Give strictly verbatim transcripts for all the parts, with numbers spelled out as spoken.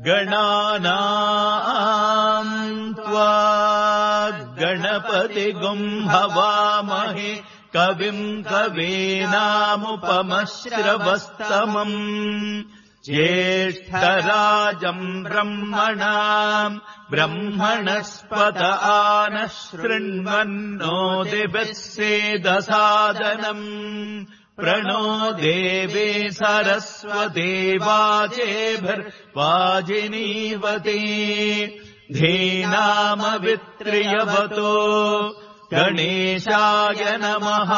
गणानाम् त्वा गणपतिगुं हवामहे कविम् कवीनामुपमश्रवस्तमम् ज्येष्ठराजम् ब्रह्मणाम् ब्रह्मणस्पत आनः शृण्वन्नो दिभिः सेदसादनम् प्रणो देवे सरस्वती वाजेभिर्वाजिनीवती धीनामवित्र्यवतो गणेशाय नमः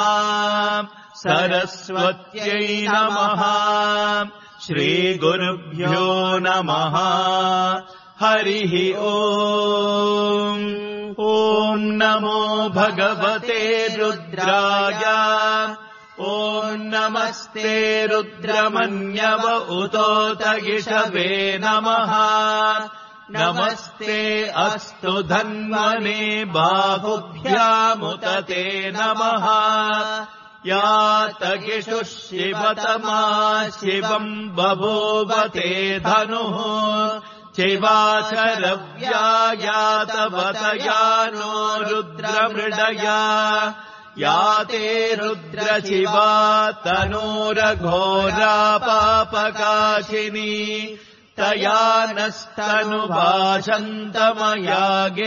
सरस्वत्यै नमः श्रीगुरुभ्यो नमः हरिः ओम् ॐ नमो भगवते रुद्राय ॐ नमस्ते रुद्रमन्यव उतोत इषवे नमः नमस्ते अस्तु धन्वने बाहुभ्यामुत ते नमः यातगिषुः शिवतमा शिवम् बभूवते धनुः शिवाशरव्यायातवतया नो रुद्रमृडया याते रुद्रशिवा तनूरघोरा पापकाशिनी तया नस्तनुभाषन्तमया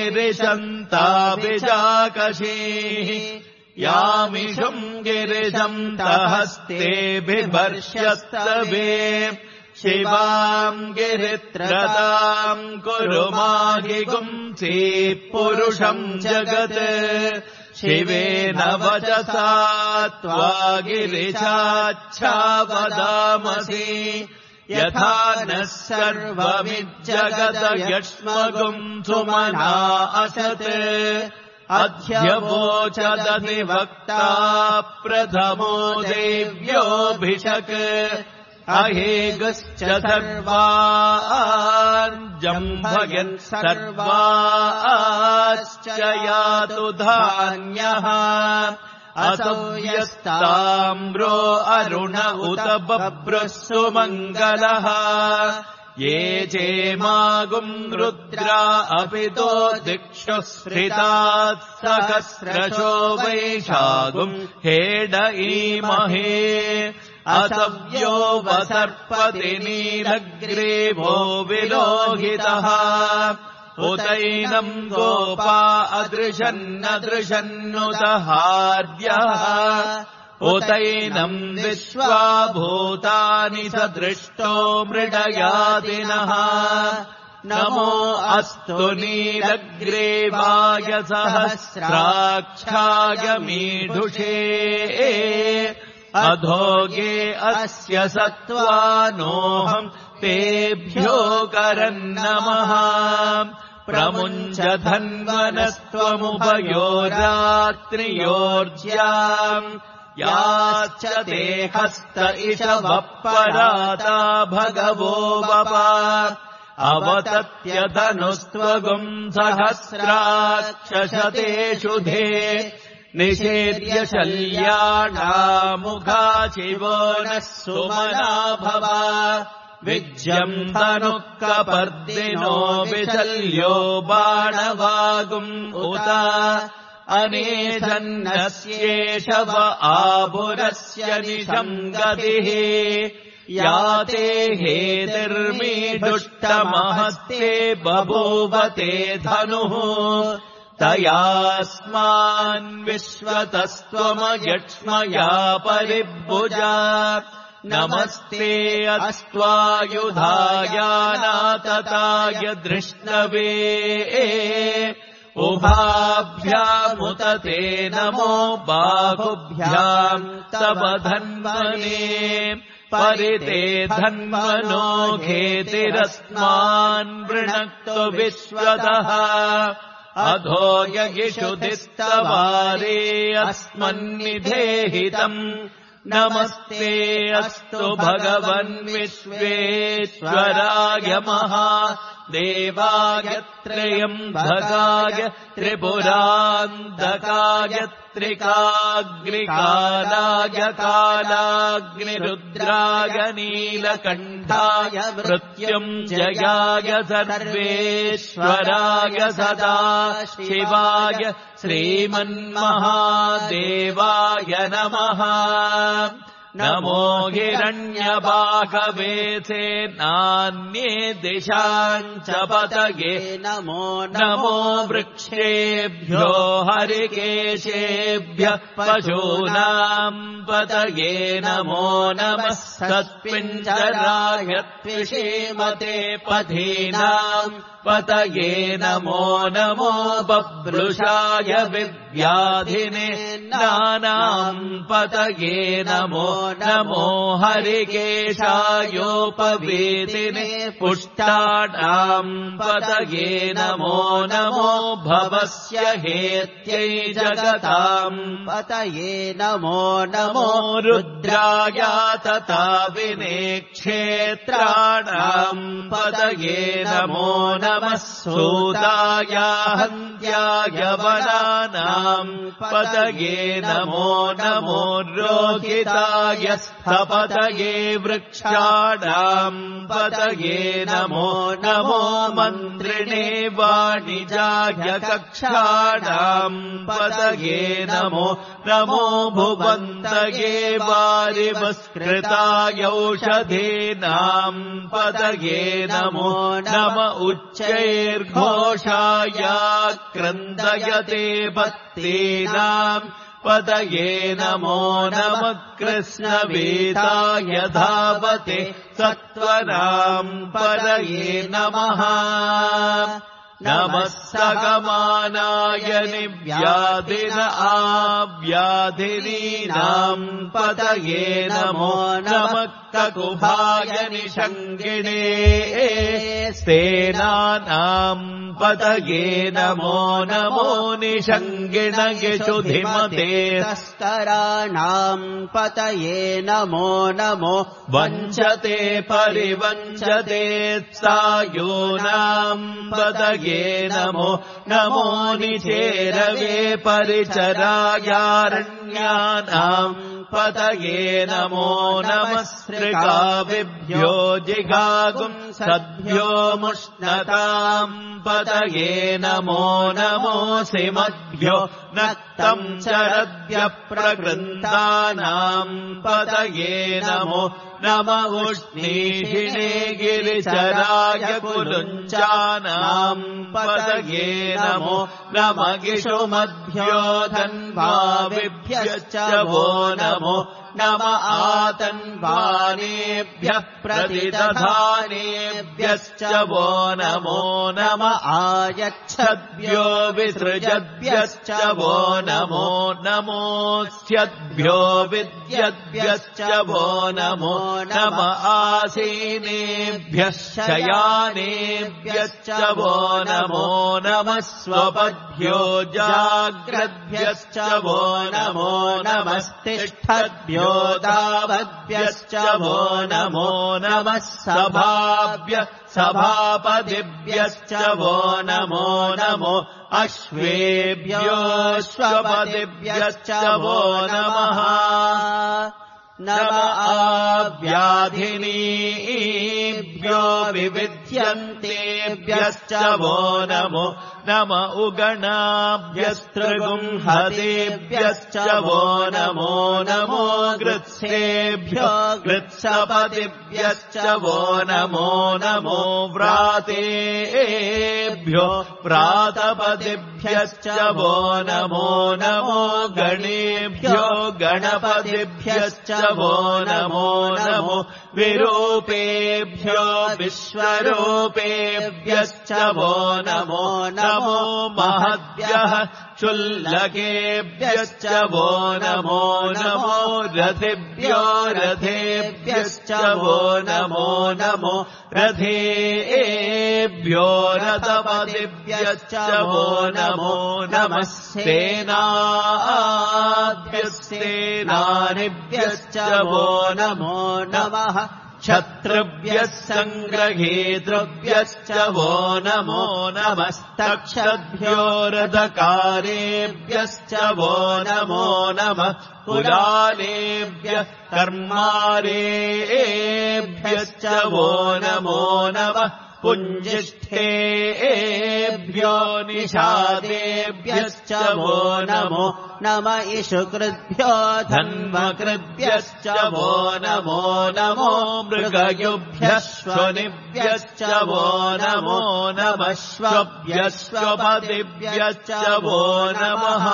गिरिशन्ताभिजाकशीः यामिषुम् गिरिशन्तहस्ते बिभर्ष्यस्तवे शिवाम् गिरित्रताम् कुरु माहिगुंसि पुरुषम् जगत् शिवेन वचसा त्वा गिरिशाच्छा वदामसि यथा नः सर्वमिज्जगत यक्ष्मगुम् सुमना असत् अध्यवोचदधिवक्ता प्रथमो देव्योऽभिषक् अहेगश्च सर्वान् जम्भयन् सर्वाश्च यातु धान्यः असौ यस्ताम्रो अरुण उत बभ्रः सुमङ्गलः ये चेमागुम् रुद्रा अपि तो दिक्षु स्थिताः सहस्रशो वैशागुम् हेड ईमहे असव्यो वसर्पति नीलग्रीवो विलोहितः उतैनम् गोपा अदृशन्नदृशन्नुतहार्यः उतैनम् विश्वाभूतानि सदृष्टो मृडयादिनः नमो अस्तु नीलग्रीवाय सहस्राक्षाय मीढुषे अधोगे अस्य सत्त्वानोऽहम् तेभ्यो करन्नमः प्रमुञ्च धन्वनस्त्वमुभयोरात्रियोर्ज्याम् याश्च ते हस्त इषवः पराता भगवो वपा अवतत्यधनुस्त्वगुम् सहस्राक्षशतेषु धे निषेद्य शल्याणामुखा शिवो नः सुमना भव विज्यम् तनुः कपर्दिनो विशल्यो बाणवागुम् उत अनेधन्नस्येष व आभुरस्य निशम् गतिः याते हेतिर्मीढुष्टमहस्ते बभूवते धनुः तयास्मान् विश्वतस्त्वमयक्ष्मया परिभुजा नमस्ते अस्त्वायुधायानातताय दृष्णवे उभाभ्यामुत ते नमो बाहुभ्याम् तव धन्वने परिते धन्वनो घेतिरस्मान् वृणक्तु विश्वतः अधो यगिषुधिस्तवारे अस्मन्निधेहितम् नमस्ते अस्तु भगवन् विश्वेश्वराय महादेवाय त्र्यम्बकाय त्रिपुरान्तकाय त्रिकाग्निकालाय कालाग्निरुद्राय नीलकण्ठाय मृत्युञ्जयाय सर्वेश्वराय सदाशिवाय श्रीमन्महादेवाय नमः। नमो हिरण्यबाहवे नान्ये दिशाञ्च पतये नमो नमो वृक्षेभ्यो हरिकेशेभ्यः पशूनाम् पतये नमो नमः सत्पिञ्जराय त्विषीमते पथीनाम् पतये नमो नमो बभ्रुषाय विव्याधिने नानाम् पतये नमो नमो हरिकेशायोपवेदिने पुष्टाणाम् पतये नमो नमो भवस्य हेत्यै जगताम् पतये नमो नमो रुद्राय तथा विने क्षेत्राणाम् पतये नमो नमः सूताय हन्त्याय वनानाम् पतये नमो नमो रोहिताय स्थपतये वृक्षाणाम् पतये नमो नमो मन्त्रिणे वाणिजाय कक्षाणाम् पतये नमो नमो भुवन्तये वारिवस्कृताय औषधीनाम् पतये नमो नम उच्चैर्घोषाय क्रन्दयते पत्तीनाम् पतये नमो नमः कृष्णवेदाय धावते सत्त्वनाम् पतये नमः नमः सगमानाय निव्याधिन आव्याधिनीनाम् पतये नमो नमः ककुभाय निषङ्गिणे सेनानाम् पतये नमो नमो निषङ्गिणयशुधिमते तस्कराणाम् पतये नमो नमो वञ्चते परिवञ्चते सायूनाम् पतये नमो नमो निचेरवे परिचरायारण्यानाम् पतये नमो नमः सृगाविभ्यो जिगागुम् सद्भ्यो मुष्णताम् पतये नमो नमो सिमद्भ्यो नक्तम् चरद्भ्यः प्रकृन्तानाम् पतये नमो नम उष्णीषिणे गिरिचराय कुलुञ्चानाम् पतये नमो नम गिषुमद्भ्यो धन्वाविभ्यश्च वो नमो नम आतन्वानेभ्यः प्रतिदधानेभ्यश्च वो नमो नम आयच्छद्भ्यो विसृजद्भ्यश्च वो नमो नमोऽस्यद्भ्यो विद्यद्भ्यश्च वो नमो नम आसीनेभ्यः शयानेभ्यश्च वो नमो नमः स्वपद्भ्यो जाग्रद्भ्यश्च वो नमो नमस्तिष्ठद्भ्यो दावद्भ्यश्च वो नमो नमः सभाभ्य सभापतिभ्यश्च वो नमो नमो अश्वेभ्योऽश्वपतिभ्यश्च वो नमः नम आव्याधिनीभ्यो विविध्यन्तेभ्यश्च वो नमो नम उगणाभ्यस्त्रिगुंहतेभ्यश्च वो नमो नमो गृत्सेभ्यो गृत्सपतिभ्यश्च वो नमो नमो व्रातेभ्यो व्रातपतिभ्यश्च वो नमो नमो गणेभ्यो गणपतिभ्यश्च वो नमो नमो विरूपेभ्यो विश्वरूपेभ्यश्च वो नमो नमो महद्भ्यः क्षुल्लकेभ्यश्च वो नमो नमो रथिभ्यो रथेभ्यश्च वो नमो नमो रथेभ्यो रथपतिभ्यश्च वो नमो नमः सेनाभ्यस्तेनानिभ्यश्च वो नमो नमः क्षत्रुभ्यः सङ्ग्रहेतृभ्यश्च वो नमो नमस्तक्षद्भ्यो रथकारेभ्यश्च वो नमो नमः कुलालेभ्यः कर्मारेभ्यश्च वो नमो नमः पुञ्जिष्ठेभ्यो निषादेभ्यश्च वो नमो नम इषुकृभ्यो धन्वकृभ्यश्च वो नमो नमो मृगयुभ्यः श्वनिभ्यश्च वो नमो नमः श्वभ्यश्वपतिभ्यश्च वो नमः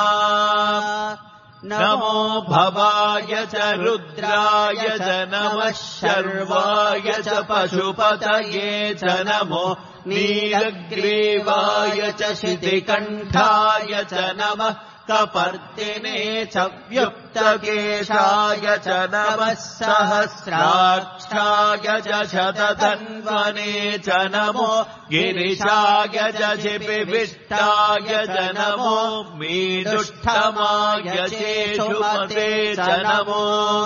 नमो भवाय च रुद्राय च नमः शर्वाय च पशुपतये च नमो नीलग्रीवाय च शितिकण्ठाय च नमः कपर्दिने च व्युक्तकेशाय च नमः सहस्राक्षाय च शतधन्वने च नमो गिरिशाय च शिपिविष्टाय च नमो मीदुष्टमाय चेषुमते च नमो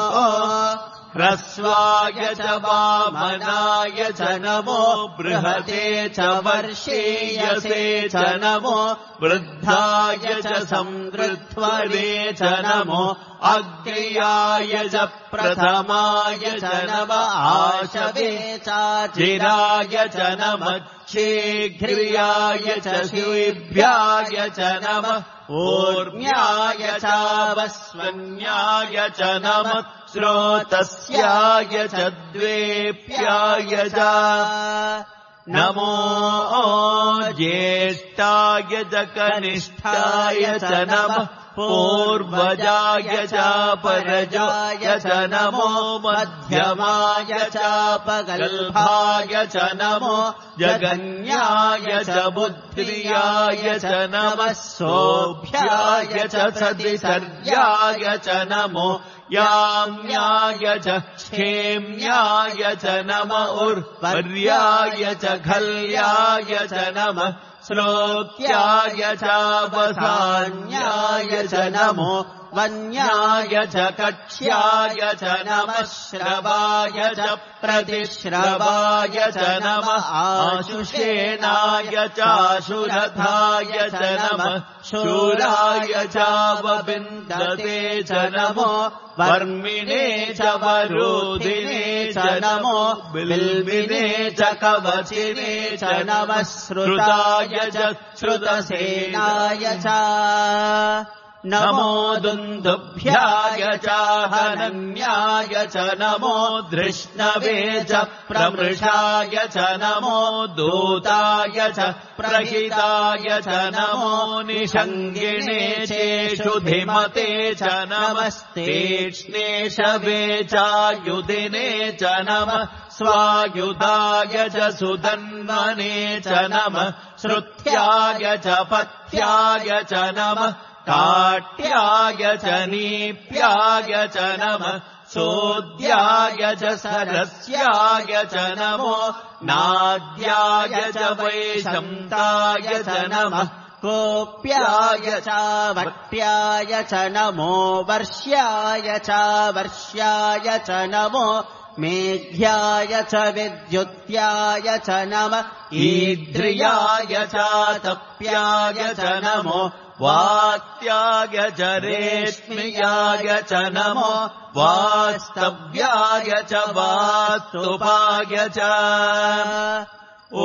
ह्रस्वाय च वामनाय च नमो बृहते च वर्षेयसे च नमो वृद्धाय च संवृध्वरे च नमो अग्र्याय च प्रथमाय च नम आशवे चाचिराय च नमः शीघ्र्याय च शिवेभ्याय च नमः ऊर्म्याय चावस्वन्याय च नमः श्रोतस्याय च द्वेप्याय च नमो ज्येष्ठाय च कनिष्ठाय च नमः पूर्वजाय च परजाय च नमो मध्यमाय च पगल्भाय च नमो जगन्याय च बुद्ध्याय च नमः सोऽभ्याय च सदिसर्याय च नमो याम्याय च क्षेम्याय च नम उर्वर्याय च खल्याय च नमः श्लोक्याय च वसान्याय च नमो वन्याय च कक्ष्याय च नमः श्रवाय च प्रतिश्रवाय च नमः आशुषेणाय चाशुरथाय च नमः शूराय च वविन्दते च नमो वर्मिणे च वरोधिने च नमो बिल्बिने च कवचिने च नमः श्रुताय च श्रुतसेनाय च नमो दुन्दुभ्याय च हनन्याय च नमो धृष्णवे च प्रमृषाय च नमो दूताय च प्रहिताय च नमो निषङ्गिणे चेषुधिमते च नमस्तेक्ष्णेशवे चायुधिने च नमः स्वायुधाय च सुधन्वने च नमः श्रुत्याय च पथ्याय च नमः काट्याय च नीप्याय च नमः सोद्याय च सरस्याय च नमो नाद्याय च वैशन्ताय च नमः कोप्याय च वट्याय च नमो वर्ष्याय च वर्ष्याय च नमो मेघ्याय च विद्युत्याय च नमः ईद्रियाय च तप्याय च नमो वात्याय च रेश्म्याय च नमो वास्तव्याय च वास्तुपाय च ॐ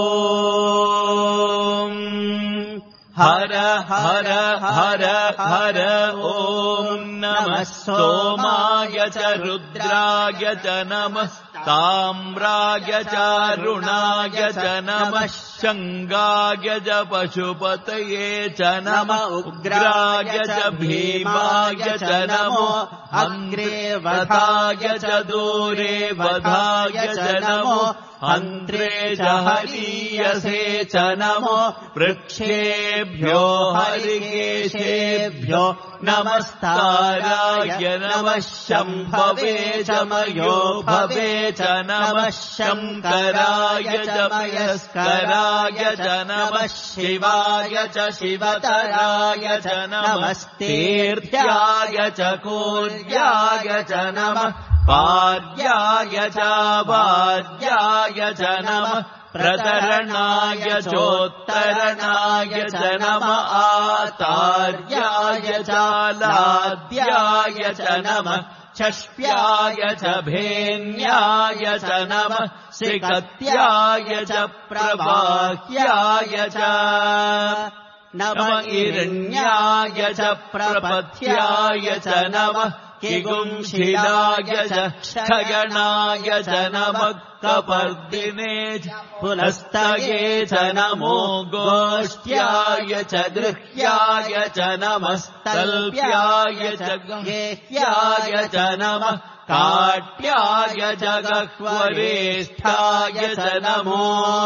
हर हर हर हर ॐ नमः सोमाय च रुद्राय च नमः ताम्राय च रुणाय च नमः शङ्गाय च पशुपतये च नमः उग्राय च भीमाय च नमो अग्रे वधाय च दूरे वधाय च नमो हन्त्रे च हरीयसे च नमो वृक्षेभ्यो हरिकेशेभ्यो नमस्ताराय नमः शम्भवे च मयो भवे च नमः शङ्कराय च मयस्कराय च नमः शिवाय च शिवतराय च नमस्तीर्थ्याय च कूर्याय च नमः पार्याय च वार्याय च नमः प्रतरणाय चोत्तरणाय च नमः आतार्याय च लाद्याय च नमः षष्ट्याय च भेन्याय च नमः श्रीकत्याय च प्रवाह्याय च नमः इरण्याय च प्रपथ्याय च नमः किगुंशिलाय च क्षयणाय च नमः कपर्दिने च पुनस्तये च नमो गोष्ठ्याय च गृह्याय च नमस्तल्प्याय च गेह्याय च नमः काट्याय च गह्वरेष्ठाय च नमो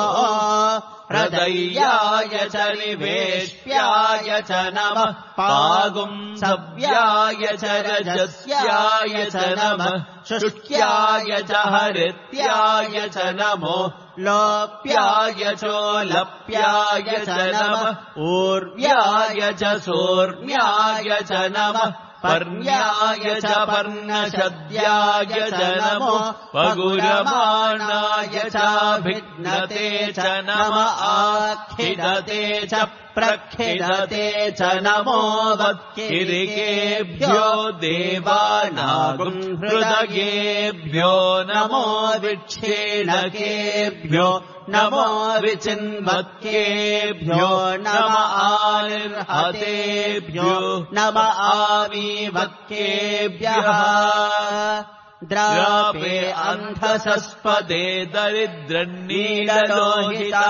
हृदयाय च निवेश्याय च नमः पागुंसव्याय च रजस्याय च नमः शुष्क्याय च हरित्याय च नमो लोप्याय चोलप्याय च नमः ऊर्व्याय च सोर्म्याय च नमः पर्ण्याय च पर्णशद्याय च नमो पगुरमाणाय चाभिघ्नते च नमः आखिदते च प्रखिदते च नमो वक्किरिकेभ्यो देवानागुं हृदयेभ्यो नमो विक्षेणकेभ्यो नमो विचिन्वक्केभ्यो नम आनिर्हतेभ्यो नम आमीवक्केभ्यः द्रापे अन्धसस्पदे दरिद्रन्नीललोहिता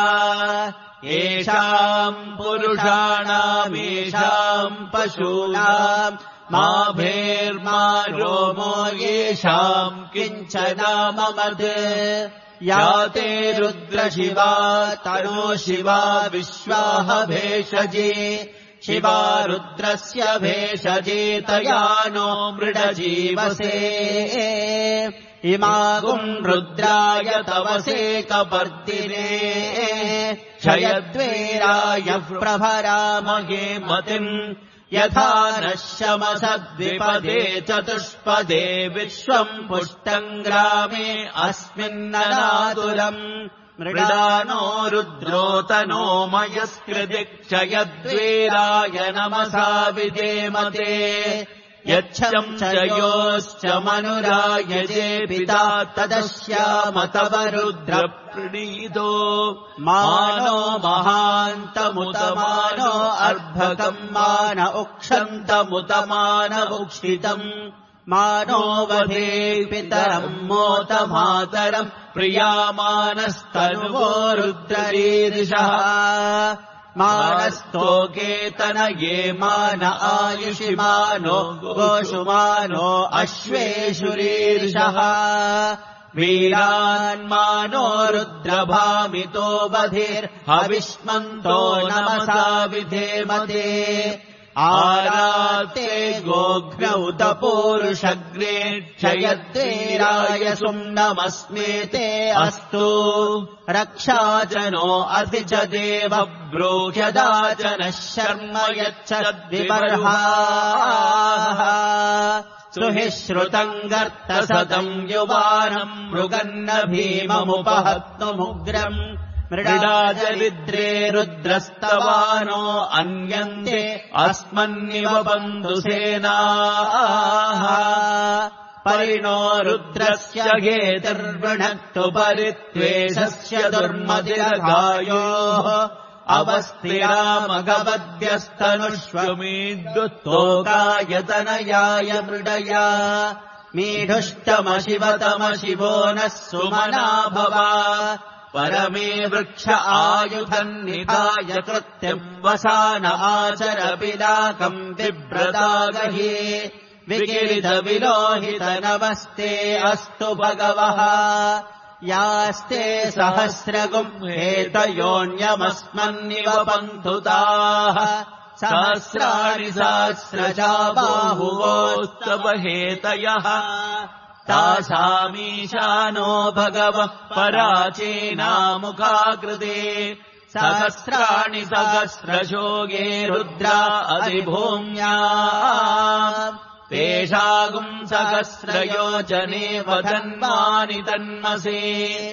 येषाम् पुरुषाणामेषाम् पशूनाम् मा भेर्मा रोमो येषाम् किञ्चनाममत् या ते रुद्रशिवा तनो शिवा विश्वाह भेषजे शिवा रुद्रस्य भेषजे तया नो मृडजीवसे इमागुम् रुद्राय तवसे कपर्दिने क्षयद्वेराय प्रभरामहे मतिम् यथा नः शमसद्विपदे चतुष्पदे विश्वम् पुष्टम् ग्रामे अस्मिन्ननातुलम् मृडानो रुद्रोतनो मयस्कृति क्षयद्वेराय नमसा विधेमते यच्छम् च योश्च मनुरायजे पिता तदस्याम तव रुद्रप्रणीतो मानो महान्तमुतमानो अर्भकम् मान उक्षन्तमुतमान उक्षितम् मानो वधे पितरम् मोत मातरम् प्रियामानस्तनुवो रुद्ररीरिषः मानस्तोकेतनये मान आयुषि मानो गोषुमानो अश्वेषुरीर्षः वीरान्मानो रुद्रभामितो बधिर्हविष्मन्तो नमसा विधेमते आराते गोघ्न उत पूरुषग्रे क्षयद्वेराय सुम्नमस्मेते अस्तु रक्षाजनो अधि च देव ब्रूह्यदाचनः शर्म यच्छद्विबर्हाः सुहि श्रुतम् गर्तसतम् युवानम् मृगन्न भीममुपहत्तुमुग्रम् मृडाजरिद्रे रुद्रस्तवानो अन्यन्ते अस्मन्निव बन्धुसेनाः परिणो रुद्रस्य घेतिर्वृणक्तु परित्वेषस्य दुर्मतिरघायोः अवस्त्रिरामगवद्यस्तनुष्वमीडुत्तोकायतनयाय मृडया मीढुष्टमशिवतमशिवो नः सुमना भवा परमे वृक्ष आयुधन्निधाय कृत्यम् वसान आचर पिनाकम् बिभ्रतागहि विकिरित विलोहित नमस्ते अस्तु भगवः यास्ते सहस्रगुम् एतयोऽन्यमस्मन्निव पन्थुताः सहस्राणि सहस्रजा बाहुवोस्तव हेतयः तासामीशानो भगवः पराचीनामुखाकृते सहस्राणि सहस्रशोगे रुद्रा अधिभूम्या तेषागुम् सहस्रयोजने वदन्वानि तन्मसे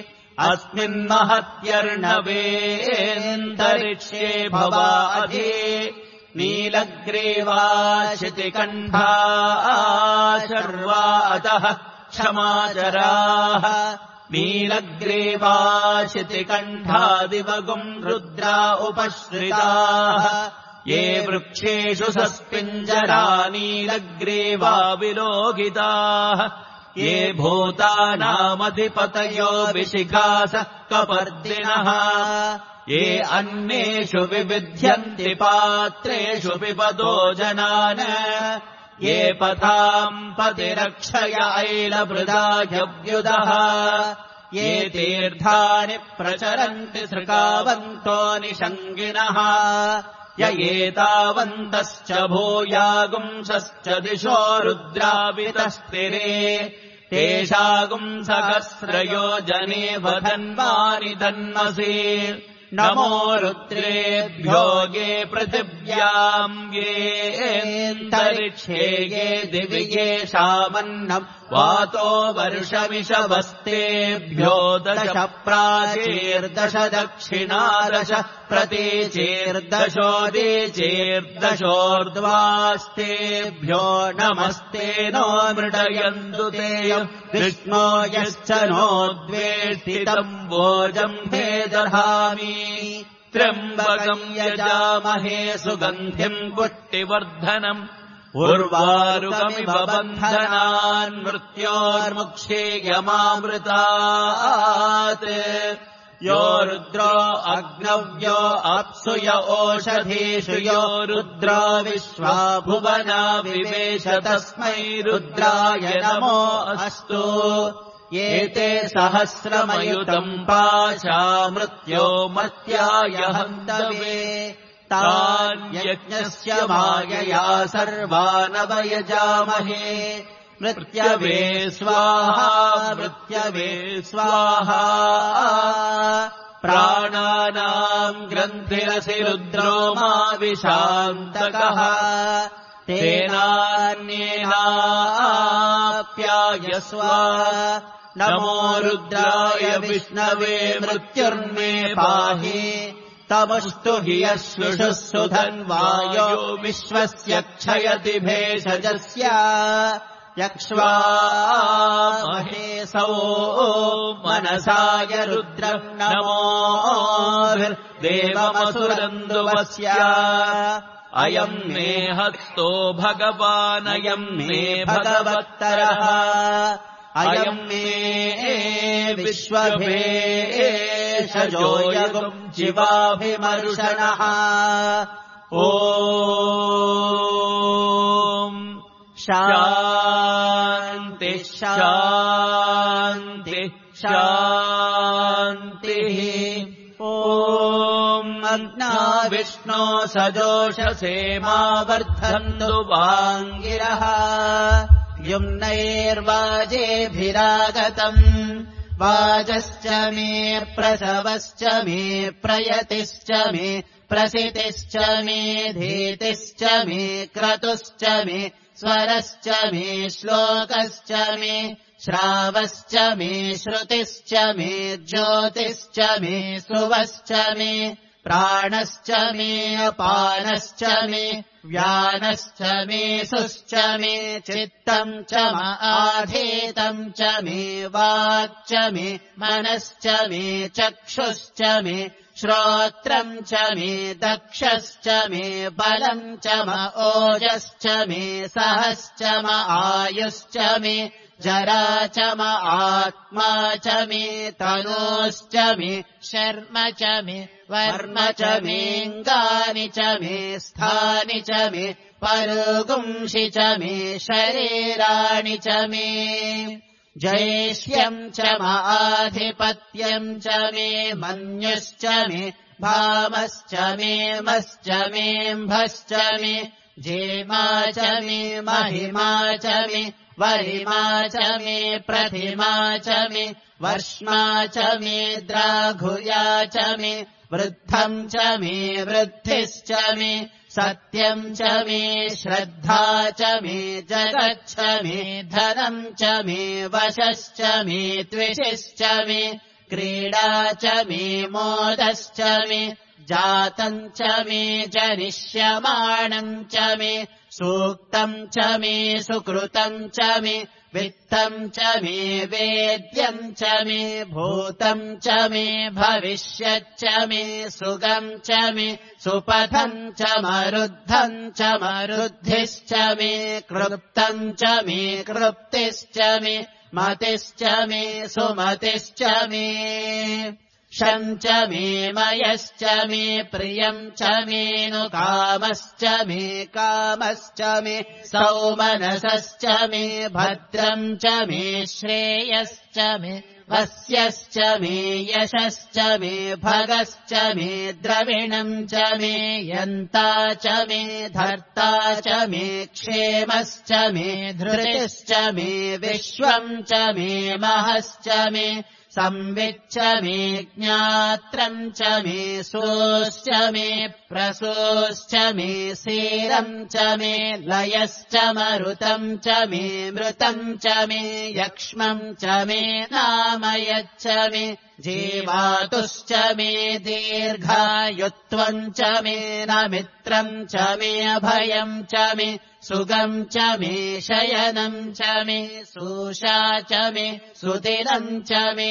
अस्मिन्महत्यर्णवेऽन्तरिक्षे भवा अधि नीलग्रीवा शितिकण्ठा शर्वा अतः क्षमाचराः नीलग्रीवा शितिकण्ठादिवगुम् रुद्रा उपश्रिताः ये वृक्षेषु सस्पिञ्जरा नीलग्रीवा विलोकिताः ये भूतानामधिपतयो विशिखास कपर्दिनः ये अन्येषु विविध्यन्ति पात्रेषु पिबतो जनान् ये पथाम् पतिरक्षय ऐलभृदाह्यव्युदः ये तीर्थानि प्रचरन्ति सृकावन्तो निषङ्गिणः य एतावन्तश्च भूयागुंसश्च दिशो रुद्रावितस्तिरे तेषागुम् सहस्रयोजने वधन्वानि तन्मसि नमो रुद्रेभ्यो ये पृथिव्याम् येऽन्तरिक्षे ये दिवि येषामन्नम् वातो वर्षमिषवस्तेभ्यो दश प्राचीर्दश दक्षिणादश प्रतीचीर्दशोदीचीर्दशोर्ध्वास्तेभ्यो नमस्ते नो मृडयन्तु तेयम् विष्णो यश्च नो द्वेष्टितम् वोजम्भे दधामि त्र्यम्बकम् यजामहे सुगन्धिम् पुष्टिवर्धनम् उर्वारुकमिव बन्धनान् मृत्योर्मुक्षीयमामृतात् यो रुद्रो अग्नव्यो अप्सु य ओषधीषु यो रुद्रो विश्वा भुवना विवेश तस्मै रुद्राय नमो अस्तु एते सहस्रमयुतम् पाशा मृत्यो मर्त्याय हन्तवे तान् यज्ञस्य मायया सर्वानवयजामहे मृत्यवे स्वाहा मृत्यवे स्वाहा प्राणानाम् ग्रन्थिरसि रुद्रो मा विशान्तकः तेनान्येनाप्यायस्व नमो रुद्राय विष्णवे मृत्युर्मे पाहि तमुस्तु हि यश्विषुः सुधन्वायो विश्वस्य क्षयति भेषजस्य यक्ष्वामहेसौ मनसाय रुद्रम् नमोभिर्देवमसुरन्दुवस्य अयम् मे हस्तो भगवानयम् मे भगवत्तरः अयम् मे विश्वभेषजो यगुम् जीवाभिमर्शनः ॐ शान्ति शान्ति शान्तिः ॐ अग्ना विष्णो सजोषसे मा वर्धन्तु वाङ्गिरः युम्नैर्वाजेभिरागतम् वाजश्च मे प्रसवश्च मे प्रयतिश्च मे प्रसितिश्च मे धीतिश्च मे क्रतुश्च मे स्वरश्च मे श्लोकश्च मे श्रावश्च मे श्रुतिश्च मे ज्योतिश्च मे सुवश्च मे प्राणश्च मे अपानश्च मे व्यानश्च मे सुश्च मे चित्तम् च म आधीतम् च मे वाक् च मे मनश्च मे चक्षुश्च मे श्रोत्रम् च मे दक्षश्च मे बलम् च म ओजश्च मे सहश्च म आयुश्च मे जरा च म आत्मा च मे तनोश्च मे शर्म च मे वर्म च मेऽङ्गानि च मे स्थानि च मे परुगुंषि च मे शरीराणि च मे जैष्यम् च माधिपत्यम् च मे मन्युश्च मे भामश्च मे मश्च मेऽम्भश्च मे जेमा च मे महिमा च मे वरिमा च मे प्रतिमा च मे वर्ष्मा च मे द्राघुया च मे वृद्धम् च मे वृद्धिश्च मे सत्यम् च मे श्रद्धा च मे जगच्च मे धनम् च मे वशश्च मे द्विषिश्च मे क्रीडा च मे मोदश्च मे जातम् च मे जनिष्यमाणम् च मे सूक्तम् च मे सुकृतम् च मे वित्तम् च मे वेद्यम् च मे भूतम् च मे भविष्यच्च मे सुगम् च मे सुपथम् च मरुद्धम् च मरुद्धिश्च मे कृप्तम् च मे कृप्तिश्च मे मतिश्च मे सुमतिश्च मे शम् च मे मयश्च मे प्रियम् च मे नु कामश्च मे कामश्च मे सौमनसश्च मे भद्रम् च मे श्रेयश्च मे वस्यश्च मे यशश्च मे भगश्च मे द्रविणम् च मे यन्ता च मे धर्ता च मे क्षेमश्च मे धृतिश्च मे विश्वम् च मे महश्च मे संविच्च मे ज्ञात्रम् च मे सोश्च मे प्रसोश्च मे सीरम् च मे लयश्च मरुतम् च मे मृतम् च मे यक्ष्मम् च मे नामयच्च मे जीवातुश्च मे दीर्घायुत्वम् च मे नमित्रम् च मे अभयम् च मे सुगम् च मे शयनम् च मे सूषा च मे सुदिनम् च मे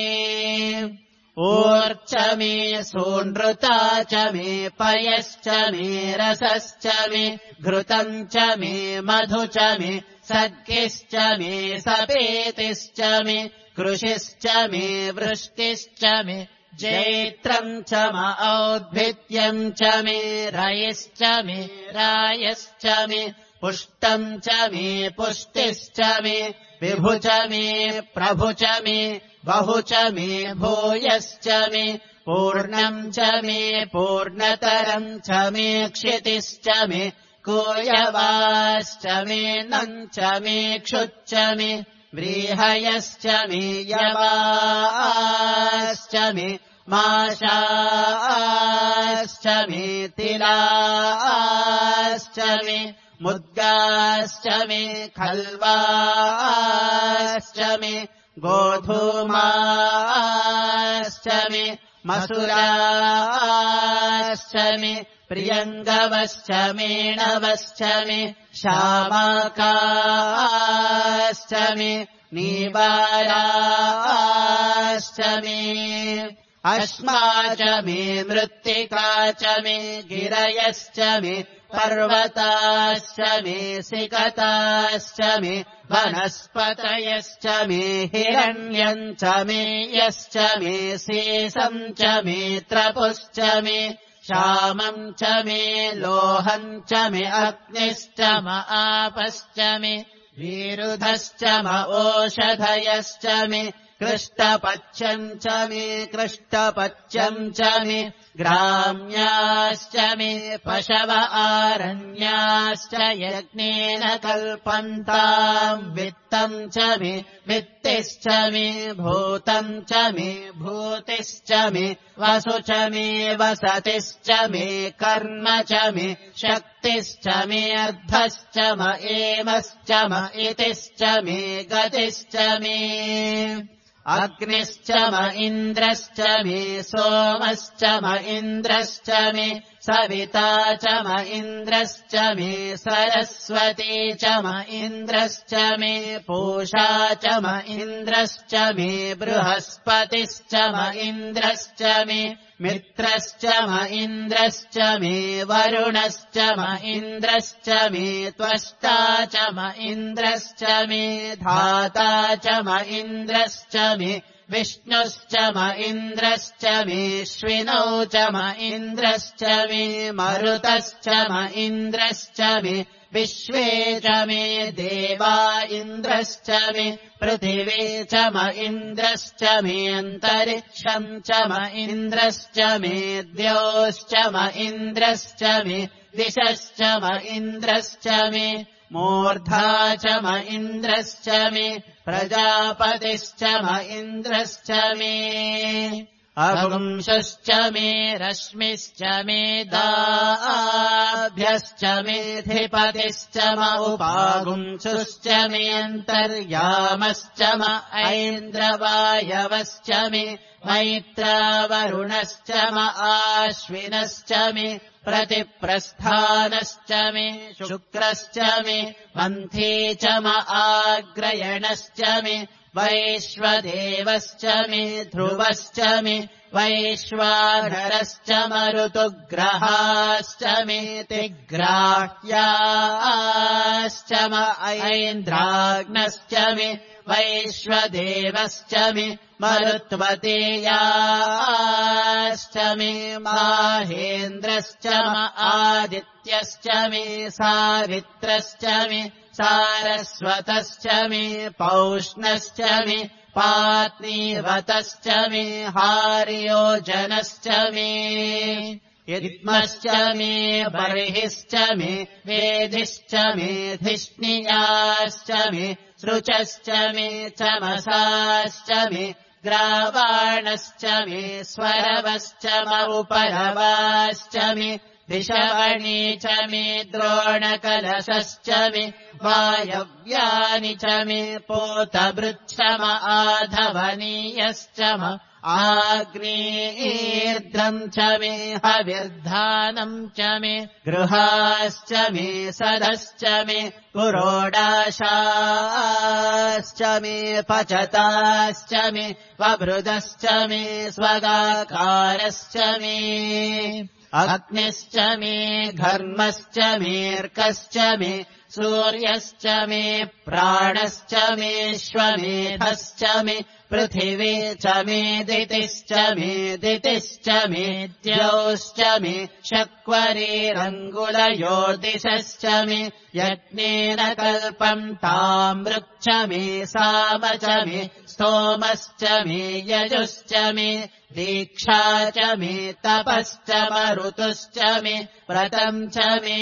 ऊर्च मे सूनृता च मे पयश्च मे रसश्च मे घृतम् च मे मधु च मे सर्गिश्च मे सपेतिश्च मे कृषिश्च मे वृष्टिश्च मे जैत्रम् च म औद्भिद्यम् च मे रयिश्च मे रायश्च मे पुष्टम् च मे पुष्टिश्च मे विभु च मे प्रभु च मे बहु च मे भूयश्च मे पूर्णम् च मे पूर्णतरम् च मे क्षितिश्च मे कूयवाश्च मे नम् च मे क्षुच्च मे व्रीहयश्च मे यवाश्च मे माशाश्च मे तिलाश्च मे मुद्गाश्च मे खल्वाश्च मे गोधूमाश्च मे मसुराश्च मे प्रियङ्गवश्च मेणवश्च मे शामाकाश्च मे नीबालाश्च मे अश्मा च मे मृत्तिका च मे गिरयश्च मे पर्वताश्च मे सिकताश्च मे वनस्पतयश्च मे हिरण्यम् च मे यश्च मे शेषम् च मे त्रपुश्च मे श्यामम् च मे लोहम् च मे अग्निश्च म आपश्च मे विरुधश्च म ओषधयश्च मे कृष्टपच्यम् च मे कृष्टपच्यम् च मे ग्राम्याश्च मे पशव आरण्याश्च यज्ञेन कल्पन्ताम् वित्तम् च मे वित्तिश्च मे भूतम् च मे भूतिश्च मे वसु च मे वसतिश्च मे कर्म च मे शक्तिश्च मे अर्धश्च म एमश्च म इतिश्च मे गतिश्च मे अग्निश्च म इन्द्रश्च मे सोमश्च म इन्द्रश्च मे सविता च म इन्द्रश्च मे सरस्वती च म इन्द्रश्च मे पूषा च म इन्द्रश्च मे बृहस्पतिश्च म इन्द्रश्च मे मित्रश्च म इन्द्रश्च मे वरुणश्च म इन्द्रश्च मे त्वष्टा च म इन्द्रश्च मे धाता च म इन्द्रश्च मे विष्णुश्च म इन्द्रश्च मेऽश्विनौ च म इन्द्रश्च मे मरुतश्च म इन्द्रश्च मे विश्वे च मे देवा इन्द्रश्च मे पृथिवी च म इन्द्रश्च मे अन्तरिक्षम् च म इन्द्रश्च मे द्यौश्च म इन्द्रश्च मे दिशश्च म इन्द्रश्च मे मूर्धा च म इन्द्रश्च मे प्रजापतिश्च म इन्द्रश्च मे अगुंशश्च मे रश्मिश्च मे दाभ्यश्च मेऽधिपतिश्च म उपागुंशुश्च मे अन्तर्यामश्च म ऐन्द्रवायवश्च मे मैत्रावरुणश्च म आश्विनश्च मे प्रतिप्रस्थानश्च मे शुक्रश्च मे मन्थी च म आग्रयणश्च मे वैश्वदेवश्च मे ध्रुवश्च मे वैश्वानरश्च मरुतुग्रहाश्च मे तिग्राह्याश्च म ऐन्द्राग्नश्च मे वैश्वदेवश्च मे मरुत्वतेयाश्च मे माहेन्द्रश्च म आदित्यश्च मे सावित्रश्च मे सारस्वतश्च मे पौष्णश्च मे पात्नीवतश्च मे हार्योजनश्च मे युग्मश्च मे बर्हिश्च मे वेदिश्च मे धिष्णियाश्च मे सृचश्च मे चमसाश्च मे ग्रावाणश्च मे स्वरवश्च म उपरवाश्च मे ऋषवणी च मे द्रोणकलशश्च मे वायव्यानि च मे पोतभृच्छ म आधवनीयश्च म आग्नेयीर्ध्रम् च मे हविर्धानम् च मे गृहाश्च मे सदश्च मे पुरोडाशाश्च मे पचताश्च मे वभृदश्च मे स्वगाकारश्च मे अग्निश्च मे घर्मश्च मेऽर्कश्च मे सूर्यश्च मे प्राणश्च मेऽश्वमेधश्च मे पृथिवी च मे दितिश्च मे दितिश्च मे द्यौश्च मे शक्वरीरङ्गुलयोर्दिशश्च मे यज्ञेन कल्पम् तामृक्ष मे साम च मे स्तोमश्च मे यजुश्च मे दीक्षा च मे तपश्च मरुतुश्च मे व्रतम् च मे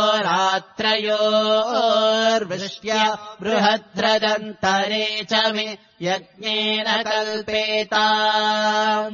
होरात्रयोर्वृष्ट्या बृहद्रदन्तरे च मे यज्ञेन कल्पेताम्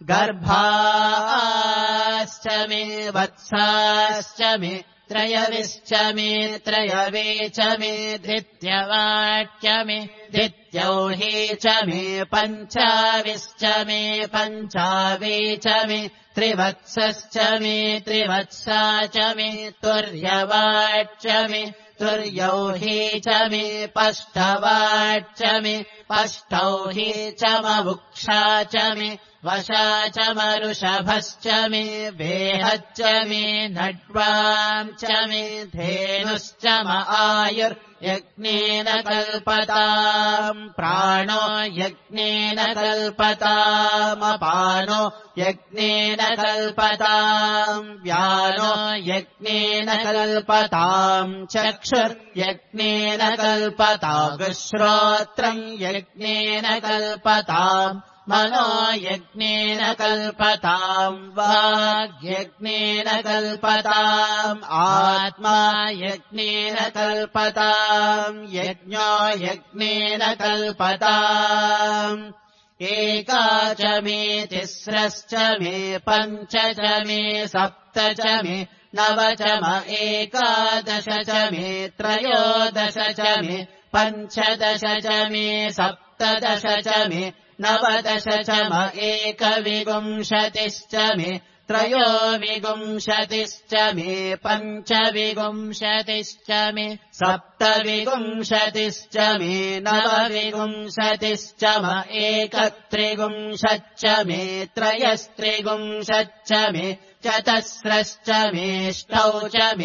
गर्भाश्च मे वत्साश्च मे त्रयविश्च मे त्रयवे च मे धृत्यवाक्य मे धृत्यौहि च मे पञ्चाविश्च मे पञ्चावे च मे त्रिवत्सश्च मे त्रिवत्सा च मे तुर्यवाच्च मे तुर्यौहि च मे पष्टवाच्च मे पष्टौहि च मवुक्षा च मे वशा च मरुषभश्च मे वेहच्च मे नड्वाम् च मे धेनुश्च म आयुर्यज्ञेन कल्पताम् प्राणो यज्ञेन कल्पतामपानो यज्ञेन कल्पताम् व्यानो यज्ञेन कल्पताम् चक्षुर्यज्ञेन कल्पताम् श्रोत्रम् यज्ञेन कल्पताम् मनो यज्ञेन कल्पताम् वाग्यज्ञेन कल्पताम् आत्मा यज्ञेन कल्पताम् यज्ञो यज्ञेन कल्पताम् एका च मे तिस्रश्च मे पञ्च च मे सप्त च मे नव च म एकादश च मे त्रयोदश च मे पञ्चदश च मे सप्तदश च मे नवदश च म एकविंशतिश्च मे त्रयोविंशतिश्च मे पञ्चविंशतिश्च मे सप्तविंशतिश्च मे नवविंशतिश्च म एकत्रिंशच्च मे त्रयस्त्रिंशच्च मे चतस्रश्च मेष्टौ च मे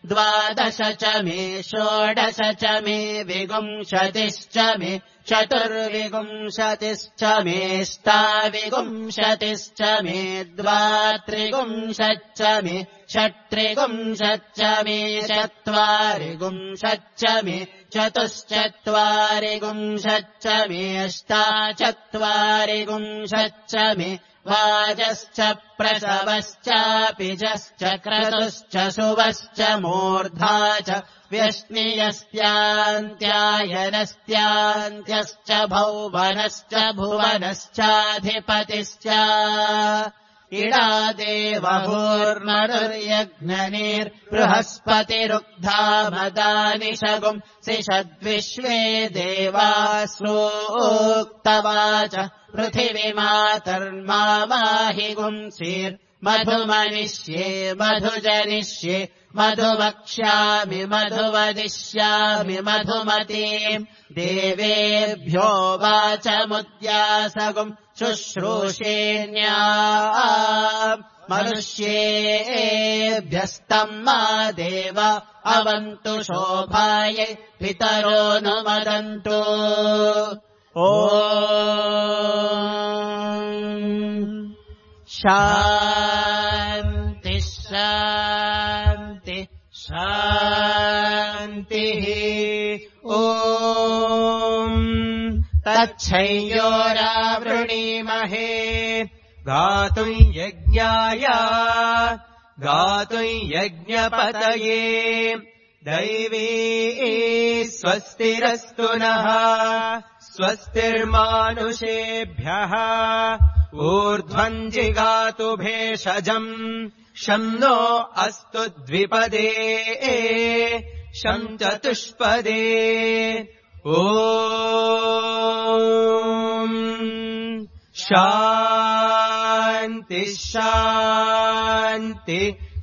द्वादश च मे षोडश च मे विगुंशतिश्च मे चतुर्विगुंशतिश्च मेष्टाविगुंशतिश्च मे द्वात्रिगुंशच्च मे षट्त्रिगुंशच्च मे चत्वारिगुंशच्च मे चतुश्चत्वारिगुंशच्च मे अष्टाचत्वारिगुंशच्च मे वाजश्च प्रसवश्चापिजश्च क्रतुश्च शुभश्च मूर्धा च व्यष्णियस्त्यान्त्यायनस्त्यान्त्यश्च भौवनश्च भुवनश्चाधिपतिश्च इडादेवभूर्मनुर्यज्ञनिर्बृहस्पतिरुग्धा मदानि शगुंसिषद्विश्वे देवासूक्तवाच पृथिवीमातर्मामाहि गुंसीर्मधुमनिष्ये मधुजनिष्ये मधुवक्ष्यामि मधुवदिष्यामि मधुमतीम् देवेभ्यो वाचमुद्यासगुम् शुश्रूषेण्या मनुष्येभ्यस्तम् मा देव अवन्तु शोभायै पितरोऽनुमदन्तु ॐ शान्ति शान्ति शान्तिः ॐ तच्छयोरावृणीमहे गातुम् यज्ञाय गातुम् यज्ञपतये दैवी स्वस्तिरस्तु नः स्वस्तिर्मानुषेभ्यः ऊर्ध्वम् जिगातु भेषजम् शम् नो अस्तु द्विपदे शम् चतुष्पदे ॐ शान्ति शान्ति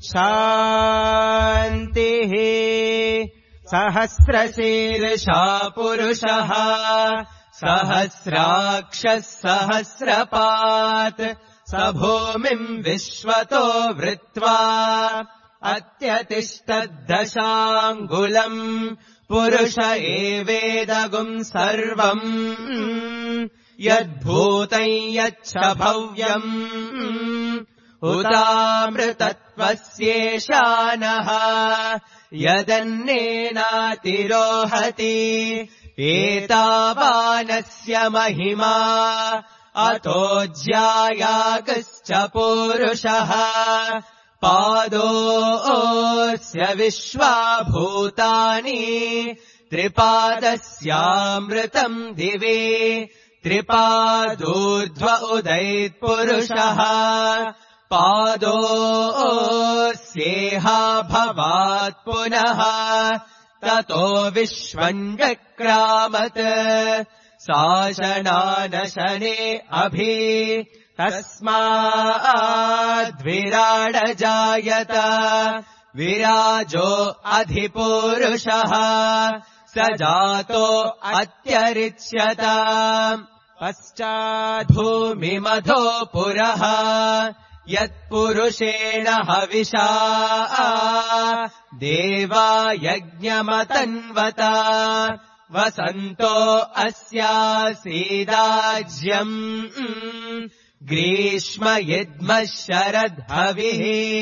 शान्तिः सहस्रशीर्षा पुरुषः सहस्राक्षः सहस्रपात् स भूमिम् विश्वतो वृत्वा अत्यतिष्ठद्दशाङ्गुलम् पुरुष एवेदगुम् सर्वम् यद्भूतम् यच्च भव्यम् उतामृतत्वस्येषानः यदन्नेनातिरोहति एतावानस्य महिमा अतो ज्यायागश्च पूरुषः पादोऽस्य विश्वाभूतानि त्रिपादस्यामृतम् दिवे त्रिपादूर्ध्व उदैत्पुरुषः पादोऽस्येहा भवात् पुनः ततो विश्वम् जक्रामत् शासनानशने अभि तस्माद्विराडजायत विराजो अधिपूरुषः स जातो अत्यरिच्यत पश्चाद्भूमिमधो पुरः यत्पुरुषेण हविषा देवा यज्ञमतन्वत वसन्तो अस्यासीदाज्यम् ग्रीष्म यद्मः शरद्हविः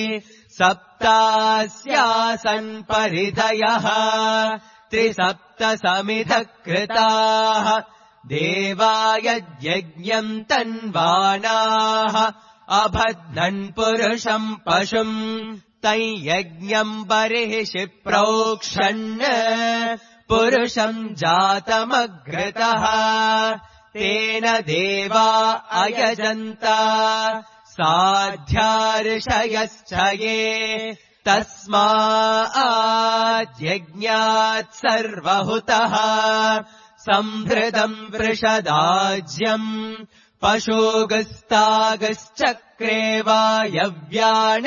सप्तास्यासन् परिधयः त्रिसप्तसमिधः कृताः देवा यज्ञम् तन्वानाः अबध्नन् पुरुषम् पशुम् तम् यज्ञम् बर्हिषि प्रोक्षन् पुरुषम् जातमग्रतः तेन देवा अयजन्त साध्यार्षयश्च ये तस्माद्यज्ञात् सर्वहुतः संहृतम् वृषदाज्यम् पशुगस्तागश्चक्रे वायव्यान्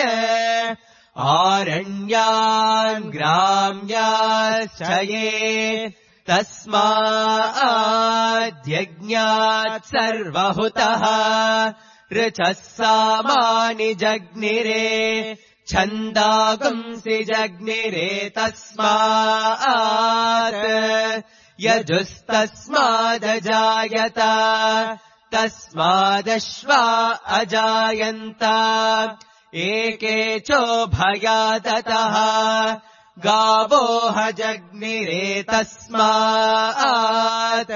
आरण्यान् ग्राम्याश्च ये तस्माद्यज्ञात् सर्वहुतः ऋचः सामानि जग्निरे छन्दागुंसि जग्निरे तस्मात् यजुस्तस्मादजायत तस्मादश्वा अजायन्त एके चोभयादतः गावो हजग्निरे तस्मात्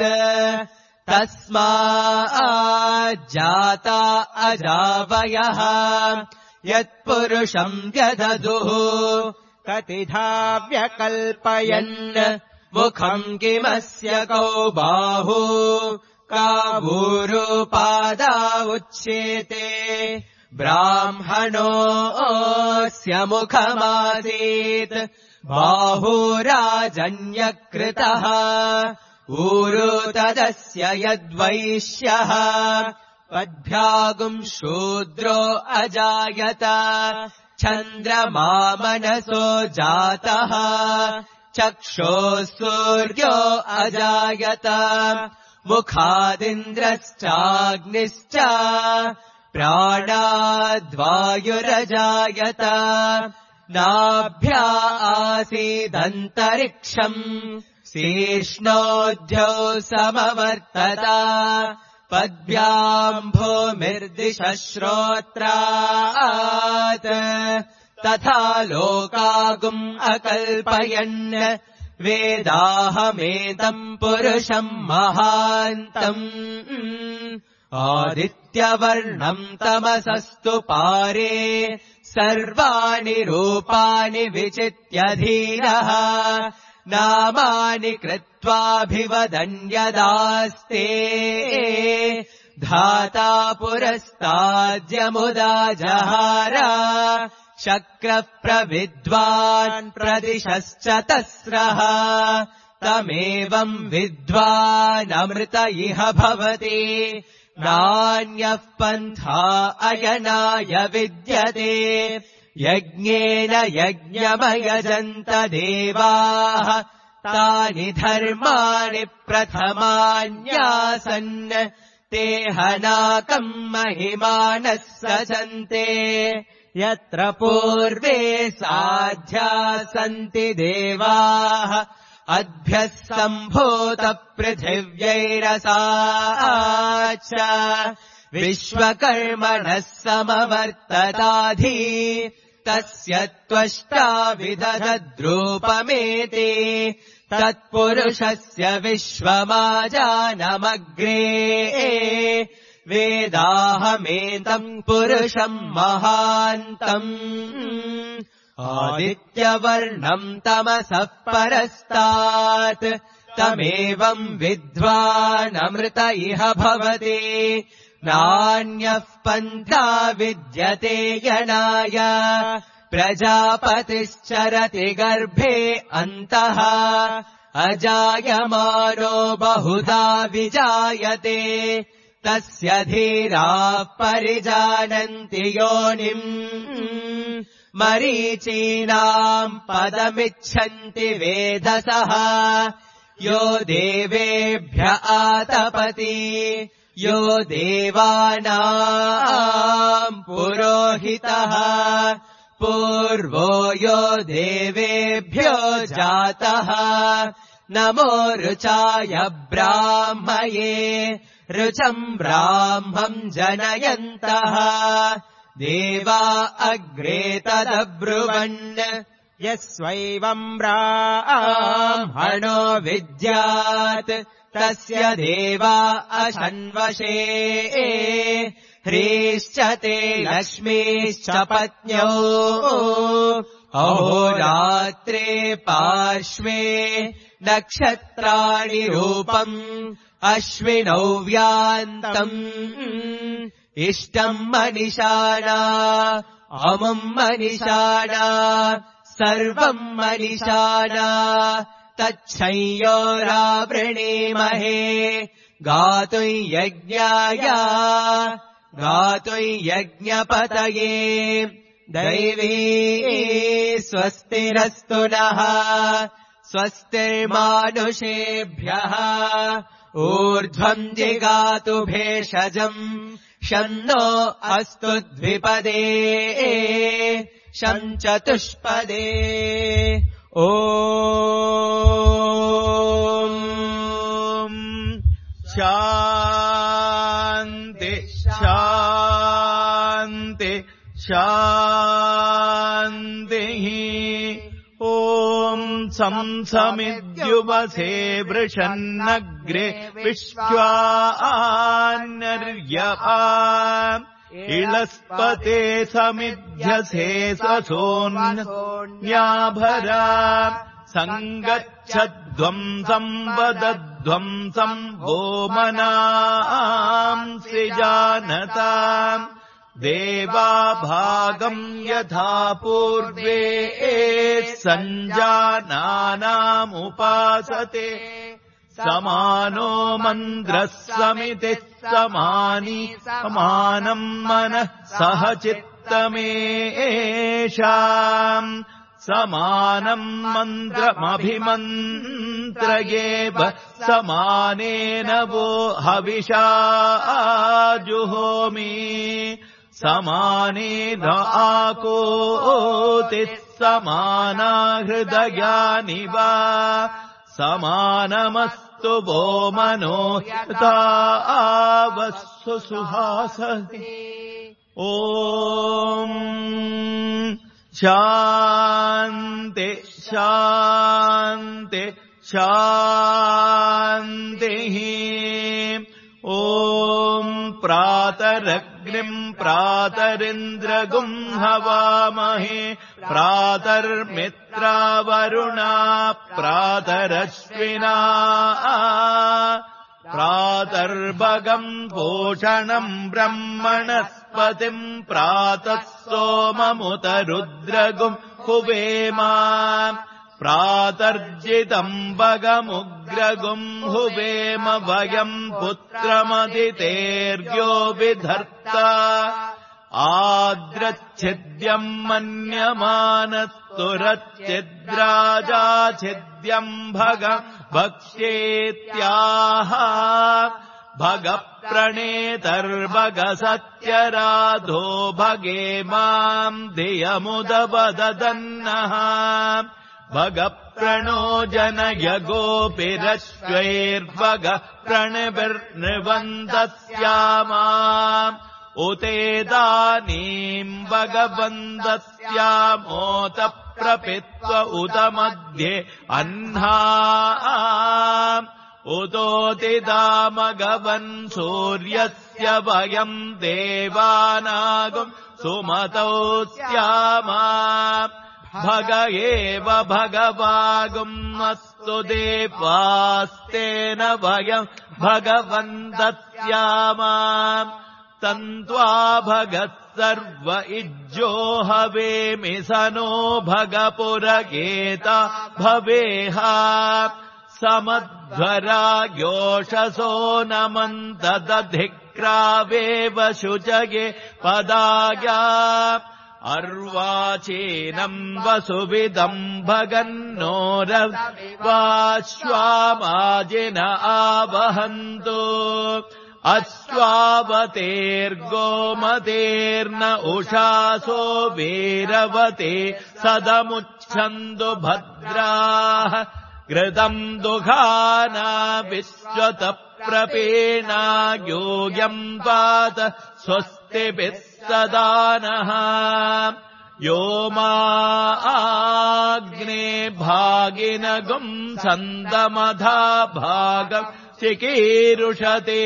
तस्माज्जाता अजावयः यत्पुरुषम् व्यदधुः कतिधा व्यकल्पयन् मुखम् किमस्य कौ बाहु कावूरुपादा उच्येते ब्राह्मणोऽस्य मुखमासीत् बाहुराजन्यकृतः ऊरु तदस्य यद्वैश्यः पद्भ्यागुम् शूद्रो अजायत चन्द्रमा मनसो जातः चक्षुः सूर्यो अजायत मुखादिन्द्रश्चाग्निश्च प्राणाद्वायुरजायत नाभ्या आसीदन्तरिक्षम् शीर्ष्णोऽध्यौ समवर्तत पद्भ्याम् भूमिर्दिशश्रोत्रात् तथा लोकागुम् अकल्पयन् वेदाहमेतम् पुरुषम् महान्तम् आदित्यवर्णम् तमसस्तु पारे सर्वाणि रूपाणि विचित्य धीरः नामानि कृत्वाभिवदन्यदास्ते धाता पुरस्ताद्यमुदा जहार शक्रः प्रविद्वान् प्रदिशश्च तस्रः तमेवम् विद्वानमृत इह भवति नान्यः पन्था अयनाय विद्यते यज्ञेन यज्ञमयजन्त देवाः तानि धर्माणि प्रथमान्यासन् ते हनाकम् महिमानः सचन्ते यत्र पूर्वे साध्या सन्ति देवाः अद्भ्यः सम्भूतपृथिव्यैरसा विश्वकर्मणः समवर्तताधि तस्य त्वष्टा विदधद्रूपमेति तत्पुरुषस्य विश्वमाजानमग्रे वेदाहमेतम् पुरुषम् महान्तम् आदित्यवर्णम् तमसः परस्तात् तमेवम् विद्वानमृत इह भवति नान्यः पन्था विद्यते यनाय प्रजापतिश्चरति गर्भे अन्तः अजायमानो बहुधा विजायते तस्य धीराः परिजानन्ति योनिम् मरीचीनाम् पदमिच्छन्ति वेधसः यो देवेभ्य आतपति यो देवानाम् पुरोहितः पूर्वो यो देवेभ्यो जातः नमो ऋचाय ब्राह्मये ऋचम् ब्राह्मम् जनयन्तः देवा अग्रे तदब्रुवन् यस्वैवम् ब्राह्मणो विद्यात् तस्य देवा अशन्वशे ह्रीश्च ते लक्ष्मीश्च पत्न्यौ अहोरात्रे पार्श्वे नक्षत्राणि रूपम् अश्विनौ व्यान्तम् इष्टम् मनिषाणा अमुम् मनिषाणा सर्वम् मनिषाणा तच्छंयोरावृणीमहे गातुम् यज्ञाय गातुम् यज्ञपतये दैवी स्वस्तिरस्तु नः स्वस्तिर्मानुषेभ्यः ऊर्ध्वम् जिगातु भेषजम् शन्नो अस्तु द्विपदे शं चतुष्पदे ॐ शान्ति शान्ति शान्तिः ॐ सं समिद्युवसे वृषन्नग्रे विश्वान्यर्यपा इळस्पते समिध्यसे ससोऽन्याभरा सङ्गच्छध्वंसम् वदध्वंसम् वोमनांसि जानताम् देवाभागम् यथा पूर्वे सञ्जानानामुपासते समानो मन्द्रः समितिः समानी समानम् मनः सह चित्तमेषाम् समानम् मन्त्रमभिमन्त्रयेव समानेन वो हविषा जुहोमि समानेन आकोतिः समाना हृदयानि वा समानमस्तु वो मनो तावस्सु सुहासते ॐ शान्ति शान्ति शान्तिः ॐ प्रातरग्निम् प्रातरिन्द्रगुम् हवामहे प्रातर्मित्रावरुणा प्रातरश्विना प्रातर्भगम् पोषणम् ब्रह्मणस्पतिम् प्रातः सोममुत रुद्रगुम् हुवेमा प्रातर्जितम् भगमुग्रगुम् हुवेम वयम् पुत्रमदितेर्यो विधर्ता आद्रच्छिद्यम् मन्यमानस्तुरच्छिद्राजाच्छिद्यम् भग भक्ष्येत्याह भगप्रणेतर्भग सत्यराधो भगे माम् धियमुदवददन्नः भगप्रणो जनय गोपिरश्वैर्भग प्रणभिर्नृवन्दस्यामा उतेदानीम् भगवन्दस्यामोत प्रपित्व उत मध्ये अह्ना उतोतिदामगवन् सूर्यस्य वयम् देवानागुम् सुमतौ स्यामा भग एव भगवागुम् अस्तु देवास्तेन वयम् भगवन्तस्यामा तन्त्वा भगः सर्व इज्जो हवेमि स नो भगपुरगेता भवेहा समध्वरा योषसो नमन्तदधिक्रावेव शुचगे पदाया अर्वाचीनम् वसुविदम् भगन्नोरवाश्वामाजिन आवहन्तु अश्वावतेर्गोमतेर्न उषासो वीरवते सदमुच्छन्तु भद्राः घृतम् दुघाना विश्वत प्रपेणा योऽयम् पात स्वस्तिभिः सदानः यो मा आग्ने भागिनगुम् छन्दमधा भागम् चिकीरुषते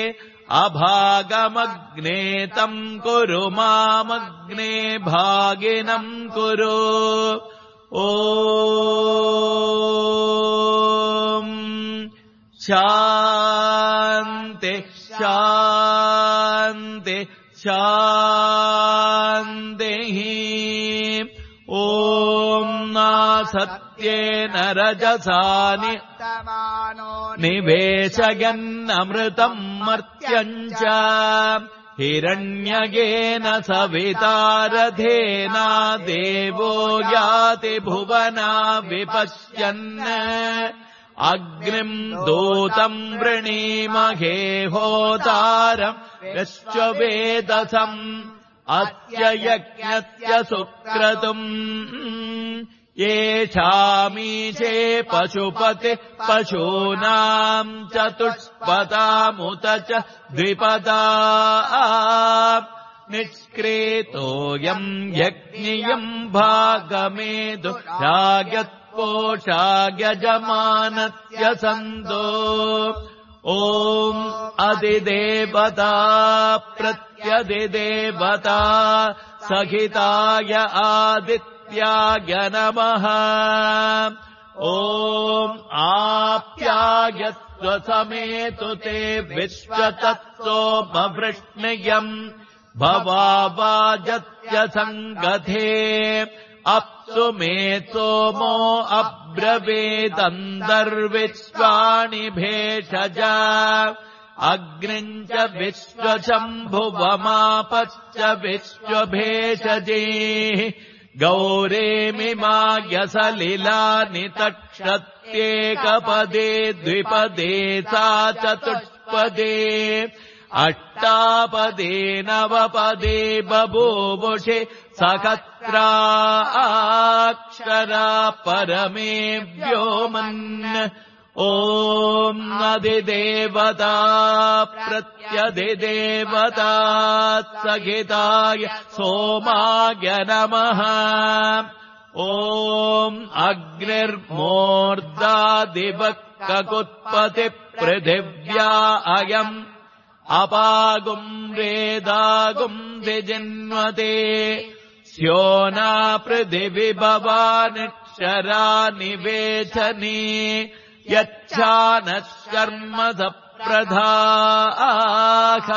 अभागमग्ने तम् कुरु मामग्ने भागिनम् कुरु ॐ शान्ति शान्ति शान्तिः ॐ नासत्येन रजसानि निवेशयन्नमृतम् मर्त्यम् च हिरण्यगेन सवितारथेना देवो याति भुवना विपश्यन् अग्निम् दूतम् वृणीमहे होतारम् यश्चवेदसम् अत्ययज्ञस्य सुक्रतुम् येषामीशे पशुपति पशूनाम् चतुष्पदामुत च द्विपदा निष्क्रेतोऽयम् यज्ञियम् भागमेदु रागत्पोषाग्यजमानस्य सन्तो ॐ अधिदेवता प्रत्यधिदेवता सहिताय आदित्याय नमः ॐ आप्यायस्व समेतु ते विश्वतत्सोमवृष्णियम् भवावाजत्य सङ्गथे अप्सु मे सोमो अब्रवीदन्तर्विश्वाणि भेषज अग्निम् च विश्वशम्भुवमापश्च विश्वभेषजेः गौरेमिमायसलिलानि तक्षत्येकपदे द्विपदे सा चतुष्पदे अष्टापदे नवपदे बभूवुषे सहस्राक्षरा परमे व्योमन् ॐ अधिदेवता प्रत्यधिदेवता सहिताय सोमाय नमः ॐ अग्निर्मूर्धादिवक्ककुत्पतिपृथिव्या अयम् अपागुम् वेदागुम् विजिन्वते स्योना पृथिवि भवानिक्षरा निवेचने यच्छानः शर्म सप्रधाः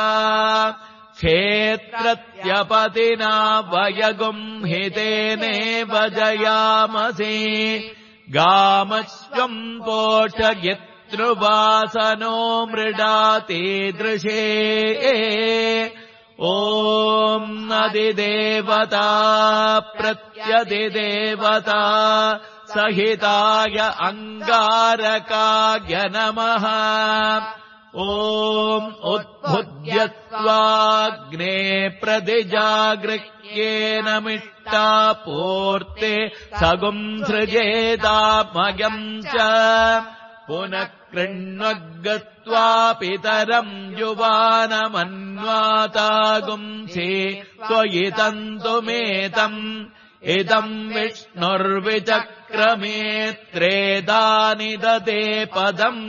क्षेत्रत्यपतिना वयगुम् हितेनेव जयामसि गामश्वम् पोषयितृवासनो मृडाति दृशे ॐ अधिदेवता प्रत्यधिदेवता सहिताय अङ्गारकाय नमः ॐ उद्भुज्यत्वाग्ने प्रतिजागृह्येन मिष्टापूर्ते सगुम् सृजेतामयम् च पुनः कृण्वगत्वा पितरम् युवानमन्वातागुंसि त्वयि तन्तुमेतम् इदम् विष्णुर्विचक्रमे त्रेधानि ददे पदम्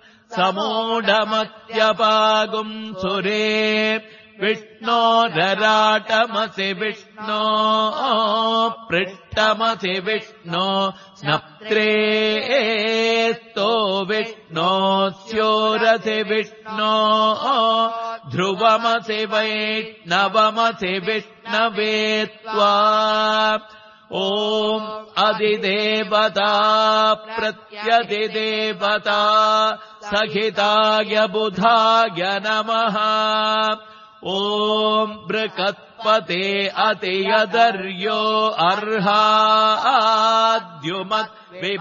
समूढमत्यपागुम् सुरे विष्णोरराटमसि विष्णो पृष्ठमसि विष्णो स्नप्त्रेस्तो विष्णो स्योरसि विष्णो ध्रुवमसि वैष्णवमसि विष्णवे त्वा ॐ अधिदेवता प्रत्यधिदेवता सहिताय बुधाय नमः ॐ बृहत्पते अतियदर्यो अर्हाद्युमत्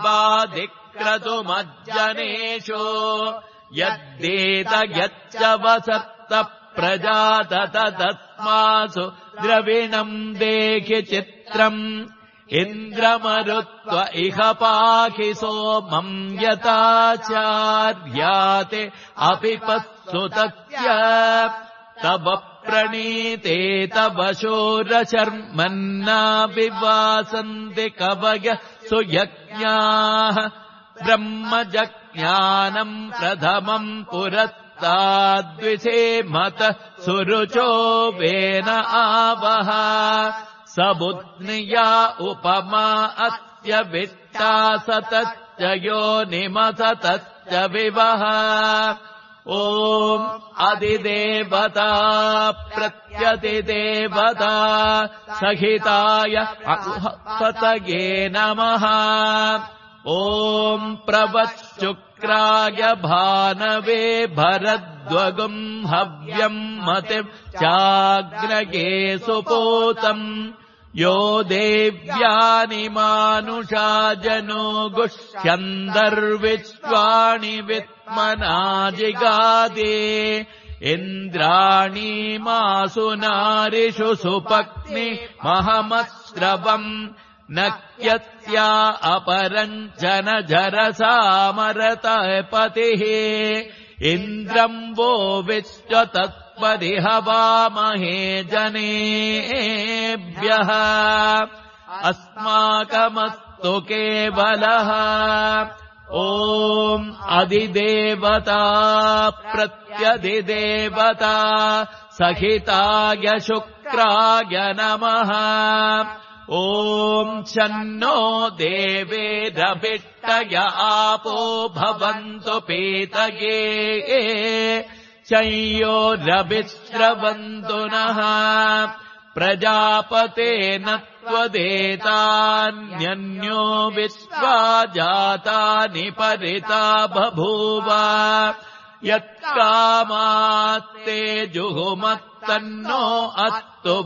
विवादिक्रतुमज्जनेषु यद्देत यच्च वसत्त प्रजातत तस्मासु द्रविणम् देहि चित्रम् इन्द्रमरुत्व इह पाहि सोमम् यथाचार्याते अपि पत्सुतस्य तव प्रणीते तव शूरशर्मन्ना विवासन्ति कवय सुयज्ञाः ब्रह्मजज्ञानम् प्रथमम् पुरस्ताद्विषेमत सुरुचो वेन आवह सबुध्निया उपमा अस्य वित्ता सतश्च योनिमसतश्च विवह ॐ अधिदेवता प्रत्यधिदेवता सहिताय पतये नमः ॐ प्रवच्छुक्राय भानवे भरद्वगुम् हव्यम् मतिम् चाग्नये सुपूतम् यो देव्यानि मानुषा जनो गुष्यन्दर्विश्वाणि वित्मना जिगादे इन्द्राणी मासु नारिषु सुपत्नि महमस्रवम् नक्यत्या अपरञ्चन जरसामरतपतिः इन्द्रम् वो विश्वतत्परिहवामहे जनेभ्यः अस्माकमस्तु केवलः ॐ अधिदेवता प्रत्यधिदेवता सहिताय शुक्राय नमः ॐ शन्नो देवेरभिष्टय आपो भवन्तु पीतये शय्योरभिश्रवन्तु नः प्रजापतेन त्वदेतान्यन्यो विश्वा जातानि परिता बभूव यत्कामात्ते जुहुमत्तन्नो अस्तु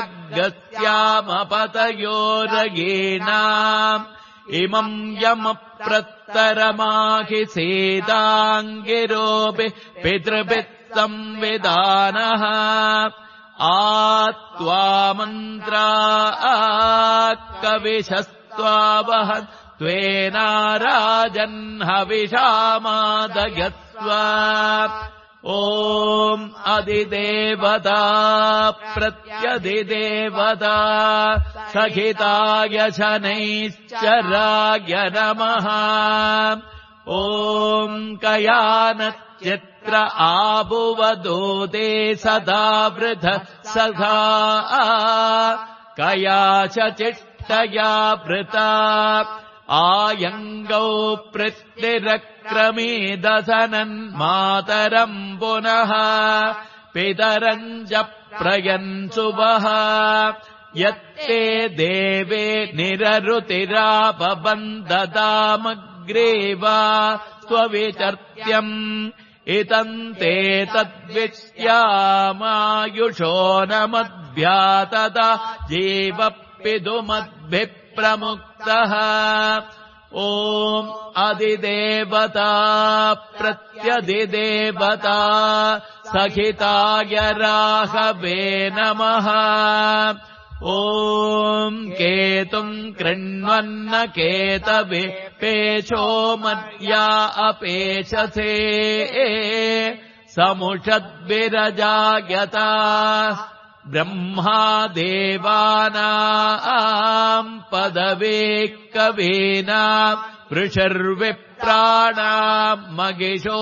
वयग्गस्यामपतयोरगीणाम् इमम् यमप्रत्तरमाहि सीताङ्गिरोऽपि पितृभिः संविधानः आत्वा मन्त्रा कविशस्त्वावहन् त्वेनाराजन् हविषामादयस्व ॐ अधिदेवता प्रत्यधिदेवता सहिताय शनैश्चराय नमः ॐ कयानच्चित्र आभुवदोदे सदा वृथ सखा कया चिष्टया वृता आयङ्गौ पृष्टिरक्रमीदसनन् मातरम् पुनः पितरम् च प्रयन्सुवः यत्ते देवे निररुतिरापबन्धतामग्रेवा स्वविचर्त्यम् इतम् ते तद्विश्यामायुषो न मद्भ्यातता जीवपितुमद्भिः प्रमुक्तः ॐ अधिदेवता प्रत्यधिदेवता सहिताय राहवे नमः ॐ केतुम् कृण्वन्न केतवे पेशो मर्या अपेशसे समुषद्विरजायता ब्रह्मा देवानाम् पदवे कवीनाम् वृषर्विप्राणाम् मगिषो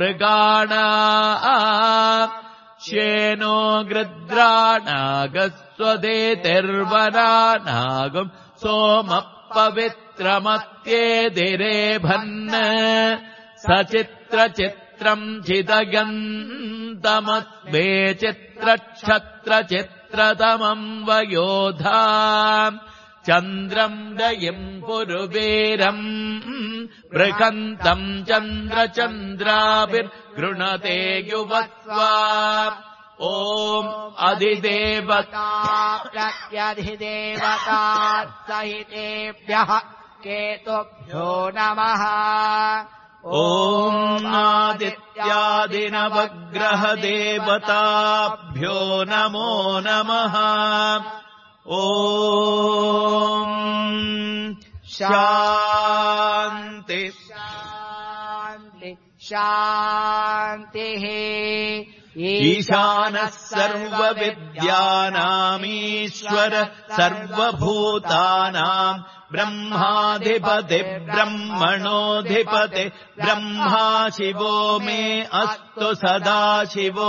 मृगाणाम् श्येनो गृद्राणागस्वदेतिर्वरानागम् सोमः पवित्रमत्येदिरेभन् सचित्रचित्रम् चिदयन्तमद्वे चित्रक्षत्रचित्रतमम् वयोधा चन्द्रम् दयिम् पुरुवीरम् बृहन्तम् चन्द्रचन्द्राभिर्गृणते युवत्वा ॐ अधिदेवता प्रत्यधिदेवता सहितेभ्यः केतुभ्यो नमः ॐ आदित्यादिनवग्रहदेवताभ्यो नमो नमः ॐ शान्ति शान्ति शान्तिः ईशानः सर्वविद्यानामीश्वर सर्वभूतानाम् ब्रह्माधिपति ब्रह्मणोऽधिपति ब्रह्मा शिवो मे अस्तु सदा शिवो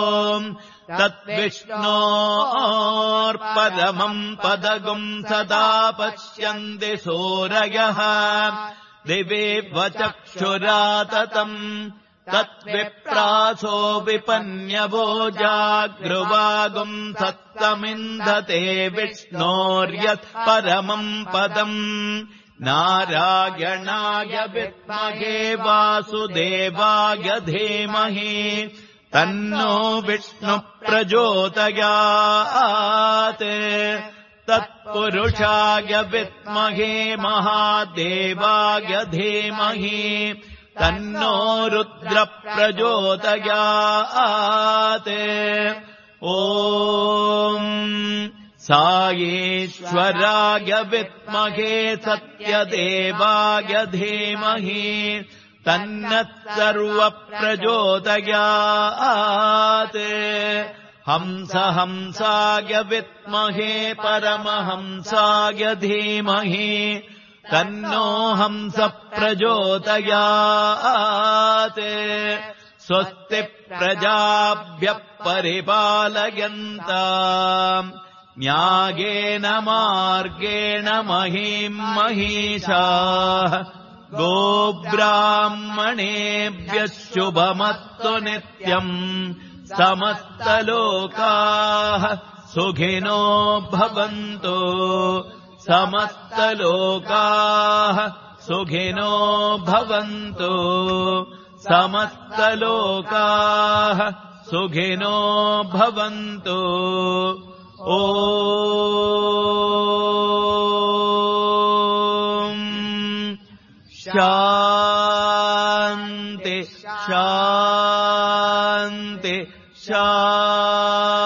तद्विष्णोर्परमम् पदगुम् सदा पश्यन्ति सूरयः दिवेव चक्षुराततम् तत्विप्रासो विपन्यवो जागृवागुम् सत्तमिन्धते विष्णोर्यत् परमम् पदम् नारायणाय विद्महे वासुदेवाय धीमहि तन्नो विष्णुः प्रचोदयात् तत्पुरुषस्य पुरुषाय विद्महे महादेवाय धीमहि तन्नो रुद्र प्रचोदयात् ॐ सायेश्वराय विद्महे सत्यदेवाय धीमहि तन्नः सर्वप्रचोदयात् हंस हंसाय विद्महे परमहंसाय धीमहि तन्नो हंस प्रचोदयात् स्वस्ति प्रजाभ्यः परिपालयन्ताम् न्यायेन मार्गेण महीम् महिषाः गोब्राह्मणेभ्यः शुभमस्तु नित्यम् समस्तलोकाः सुखिनो भवन्तु समस्तलोकाः सुखिनो भवन्तु समस्तलोकाः सुखिनो भवन्तु ॐ शान्ति शान्ति शान्ति